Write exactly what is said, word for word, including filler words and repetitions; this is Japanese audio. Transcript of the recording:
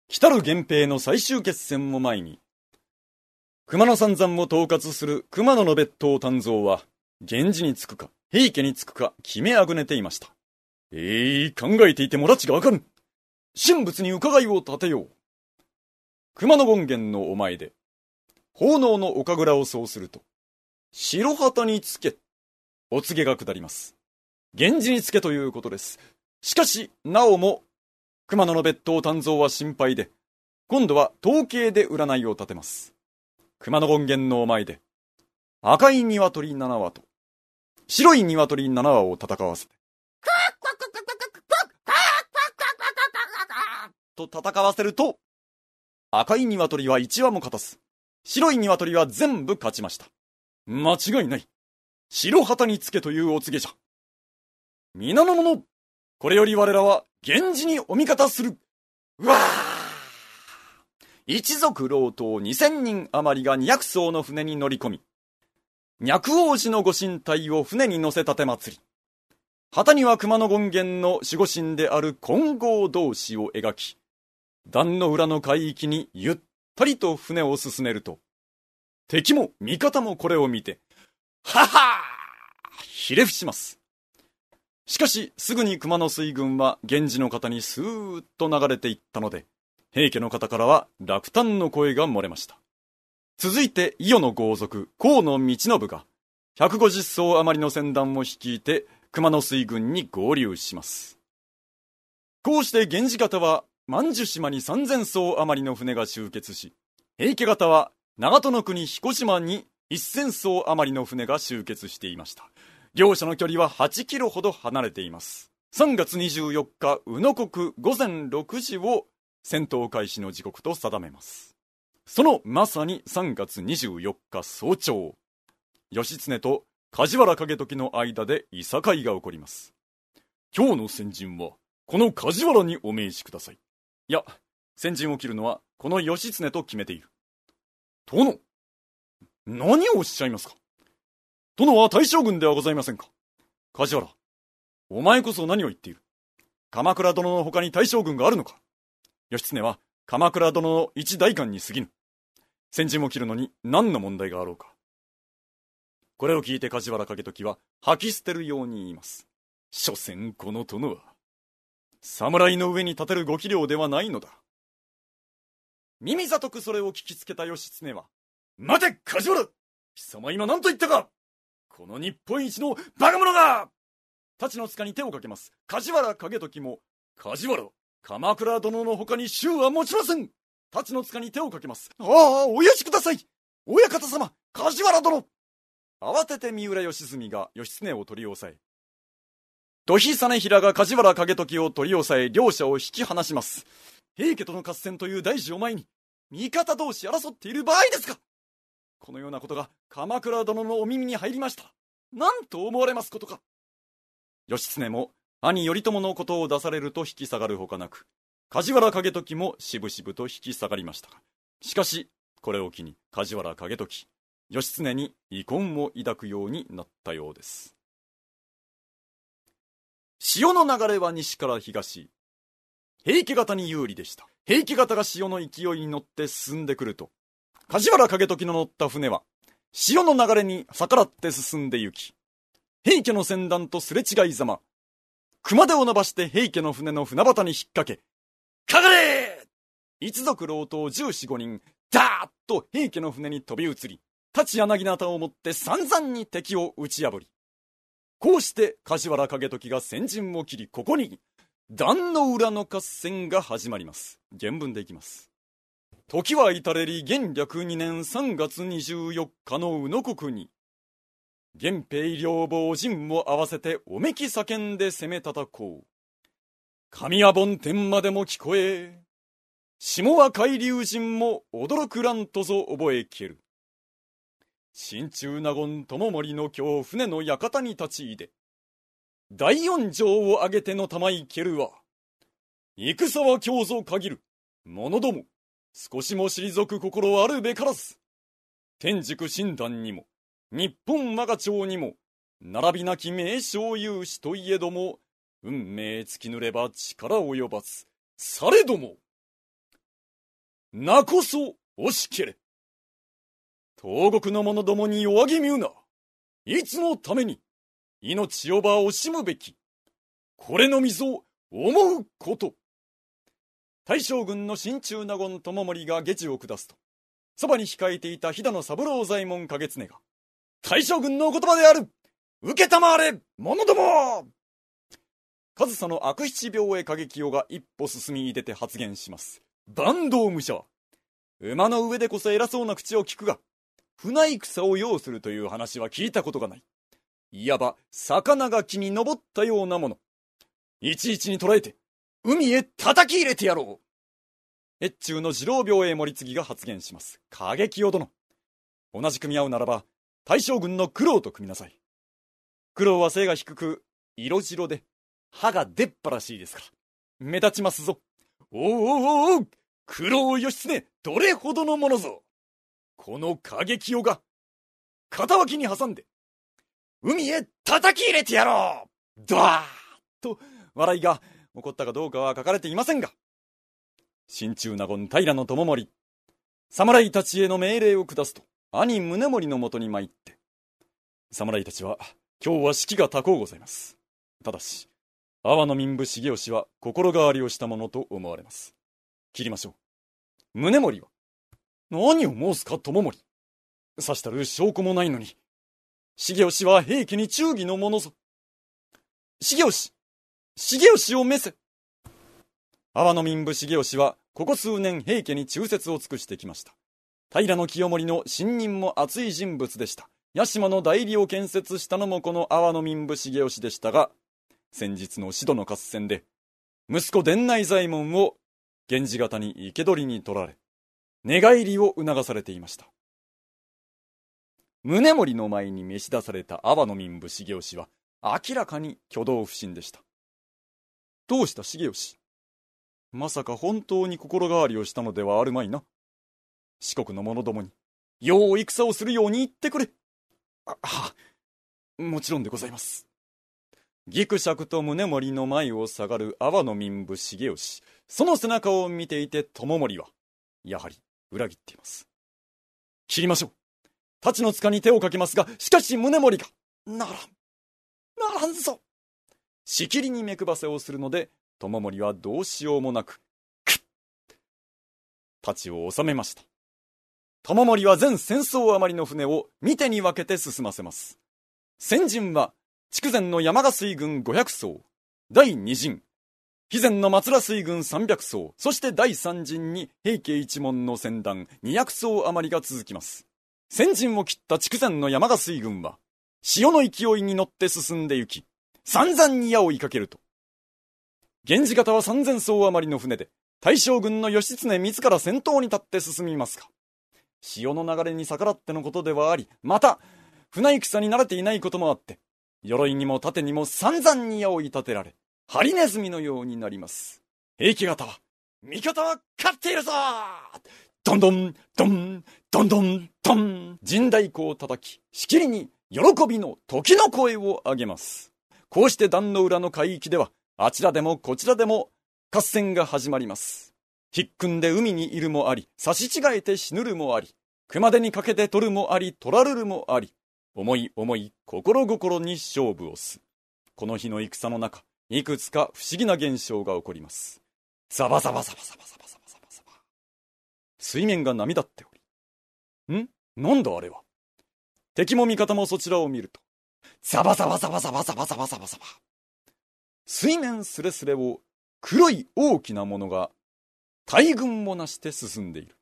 来たる源平の最終決戦を前に、熊野三山を統括する熊野の別当湛増は、源氏につくか、平家につくか決めあぐねていました。ええー、考えていても拉致がわかる。神仏に伺いを立てよう。熊野権現のお前で、奉納の岡倉をそうすると、白旗につけ、お告げが下ります。源氏につけということです。しかし、なおも、熊野の別当湛増は心配で、今度は統計で占いを立てます。熊野権現のお前で、赤い鶏なな羽と、白い鶏なな羽を戦わせて、と戦わせると、赤い鶏はいち羽も勝たず、白い鶏は全部勝ちました。間違いない。白旗につけというお告げじゃ。皆の者、これより我らは源氏にお味方する。うわー！一族老頭二千人余りが二百艘の船に乗り込み、脈王子のご神体を船に乗せ立て祭り、旗には熊野権現の守護神である金剛同士を描き、壇の裏の海域にゆったりと船を進めると、敵も味方もこれを見て、ははー！ひれ伏します。しかし、すぐに熊野水軍は源氏の方にスーッと流れていったので、平家の方からは落胆の声が漏れました。続いて、伊予の豪族、河野道信が、ひゃくごじゅっ艘余りの船団を率いて、熊野水軍に合流します。こうして源氏方は、万寿島にさんぜん艘余りの船が集結し、平家方は、長門の国彦島にせん艘余りの船が集結していました。両者の距離ははちキロほど離れています。さんがつにじゅうよっか、宇野国ごぜんろくじを戦闘開始の時刻と定めます。そのまさにさんがつにじゅうよっか早朝、義経と梶原景時の間でいさかいが起こります。今日の先陣は、この梶原にお命じください。いや、先陣を切るのはこの義経と決めている。殿、何をおっしゃいますか。殿は大将軍ではございませんか。梶原、お前こそ何を言っている。鎌倉殿の他に大将軍があるのか。義経は鎌倉殿の一代官に過ぎぬ。先陣を切るのに何の問題があろうか。これを聞いて梶原景時は吐き捨てるように言います。所詮この殿は侍の上に立てるご器量ではないのだ。耳ざとくそれを聞きつけた義経は、待て梶原、貴様今何と言ったか。この日本一のバカ者が。太刀の塚に手をかけます。梶原景時も、梶原、鎌倉殿の他に衆は持ちません。太刀の塚に手をかけます。ああ、お許しください。親方様、梶原殿。慌てて三浦義澄が義経を取り押さえ、土肥実平が梶原景時を取り押さえ、両者を引き離します。平家との合戦という大事を前に、味方同士争っている場合ですか。このようなことが鎌倉殿のお耳に入りましたら、何と思われますことか。義経も兄頼朝のことを出されると引き下がるほかなく、梶原景時もしぶしぶと引き下がりましたが、しかしこれを機に梶原景時、義経に遺恨を抱くようになったようです。潮の流れは西から東。平家方に有利でした。平家方が潮の勢いに乗って進んでくると、梶原景時の乗った船は潮の流れに逆らって進んで行き、平家の船団とすれ違いざま、熊手を伸ばして平家の船の船旗に引っ掛け、かかれ！一族老頭十四五人、ダーッと平家の船に飛び移り、立ち柳なたを持って散々に敵を打ち破り、こうして梶原景時が先陣を切り、ここに壇の浦の合戦が始まります。原文でいきます。時は至れり元暦にねんさんがつにじゅうよっかの宇野国に、源平両坊陣も合わせておめき叫んで攻め叩こう。神谷本天までも聞こえ、下は海流陣も驚くらんとぞ覚えける。心中納言友盛の今日船の館に立ち入れ、第四条を上げての玉いけるは、戦は今日ぞ限る者ども、少しも退く心あるべからず。天竺親鸞にも日本我が町にも並びなき名将有志といえども、運命突きぬれば力及ばず。されどもなこそ押し切れ。東国の者どもに弱気みうな。いつのために命をば惜しむべき。これのみぞ思うこと。大将軍の心中納言知盛が下知を下すと、そばに控えていた飛騨の三郎左衛門景常が、大将軍のお言葉である。受けたまわれ、者ども。上総の悪七病へ景清が一歩進み出て発言します。坂東武者は、馬の上でこそ偉そうな口を聞くが、船戦を要するという話は聞いたことがない。いわば魚が木に登ったようなもの。いちいちに捕らえて、海へ叩き入れてやろう。越中の次郎病へ盛次が発言します。景清殿。同じ組み合うならば、大将軍の九郎と組みなさい。九郎は背が低く、色白で、歯が出っ歯らしいですから。目立ちますぞ。おうおうおう、九郎義経、どれほどのものぞ。この景清が、片脇に挟んで、海へ叩き入れてやろう。ドワーッと、笑いが起こったかどうかは書かれていませんが、心中納言平知盛、侍たちへの命令を下すと、兄宗盛のもとに参って、侍たちは、今日は士気が高うございます。ただし、阿波の民部重吉は心変わりをしたものと思われます。切りましょう。宗盛は、何を申すか知盛。さしたる証拠もないのに、重吉は平家に忠義のものぞ。重吉、重吉を召せ。阿波の民部重吉は、ここ数年平家に忠節を尽くしてきました。平清盛の信任も厚い人物でした。屋島の代理を建設したのもこの阿波の民部重吉でしたが、先日の志度の合戦で、息子伝内左衛門を源氏方に生け捕りに取られ、寝返りを促されていました。宗盛の前に召し出された阿波の民部重吉は、明らかに挙動不審でした。どうした重吉。まさか本当に心変わりをしたのではあるまいな。四国の者どもに、よう戦をするように言ってくれ。あ、は、もちろんでございます。ぎくしゃくと宗盛の前を下がる阿波の民部重吉。その背中を見ていて知盛は、やはり裏切っています。切りましょう。太刀の塚に手をかけますが、しかし宗盛が、ならん、ならんぞ。しきりに目配せをするので、知盛はどうしようもなく、くっ、太刀を収めました。知盛は全戦争余りの船を見てに分けて進ませます。先陣は、筑前の山賀水軍ごひゃくそう、第二陣、肥前の松良水軍さんびゃくそう、そして第三陣に平家一門の船団にひゃくそう余りが続きます。先陣を切った筑前の山賀水軍は、潮の勢いに乗って進んで行き、散々に矢を追いかけると、源氏方はさんぜんそう余りの船で、大将軍の義経自ら先頭に立って進みますが、潮の流れに逆らってのことではあり、また、船戦に慣れていないこともあって、鎧にも盾にも散々に矢を追い立てられ、ハリネズミのようになります。平家方は、味方は勝っているぞー。どんどん、どん、どんどん、どん、陣太鼓を叩き、しきりに喜びの時の声を上げます。こうして壇の裏の海域では、あちらでもこちらでも合戦が始まります。ひっくんで海にいるもあり、差し違えて死ぬるもあり、熊手にかけて取るもあり、取られるもあり、思い思い心心に勝負をす。この日の戦の中、いくつか不思議な現象が起こります。ザバザバザバザバザバザバザバザバ。水面が波立っており、ん？なんだあれは。敵も味方もそちらを見ると、ザバザバザバザバザバザバザバザバ。水面すれすれを黒い大きなものが大群もなして進んでいる。